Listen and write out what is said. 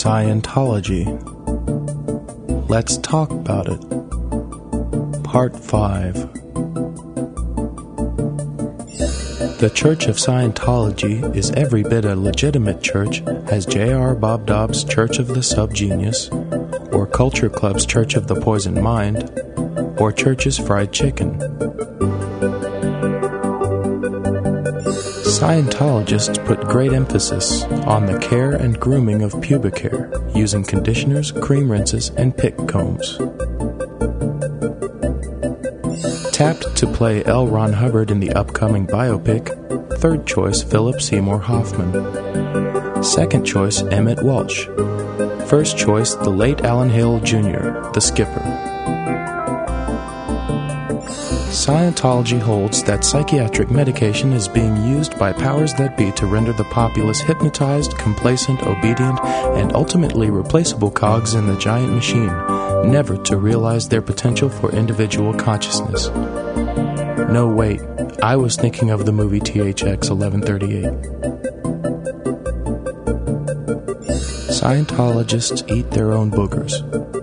Scientology. Let's talk about it. Part 5. The Church of Scientology is every bit a legitimate church as J.R. Bob Dobbs' Church of the Subgenius, or Culture Club's Church of the Poisoned Mind, or Church's Fried Chicken. Scientologists put great emphasis on the care and grooming of pubic hair using conditioners, cream rinses, and pick combs. Tapped to play L. Ron Hubbard in the upcoming biopic, third choice Philip Seymour Hoffman. Second choice Emmett Walsh. First choice the late Alan Hale Jr., the skipper. Scientology holds that psychiatric medication is being used by powers that be to render the populace hypnotized, complacent, obedient, and ultimately replaceable cogs in the giant machine, never to realize their potential for individual consciousness. No, wait, I was thinking of the movie THX 1138. Scientologists eat their own boogers.